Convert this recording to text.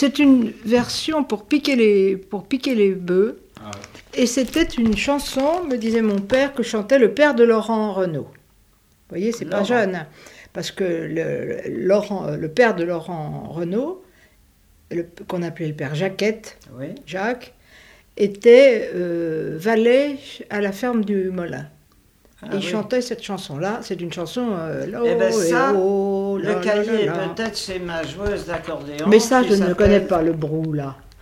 C'est une version pour piquer les bœufs. Ah ouais. Et c'était une chanson, me disait mon père, que chantait le père de Laurent Renaud. Vous voyez, c'est pas jeune. Hein, parce que le père de Laurent Renaud, qu'on appelait le père Jacquette, Oui. Jacques, était valet à la ferme du Molin. Ah, il chantait cette chanson-là. C'est une chanson... Eh ben ça, le le cahier, peut-être c'est ma joueuse d'accordéon. Mais ça, qui je ne s'appelle- connais pas, le brou, là.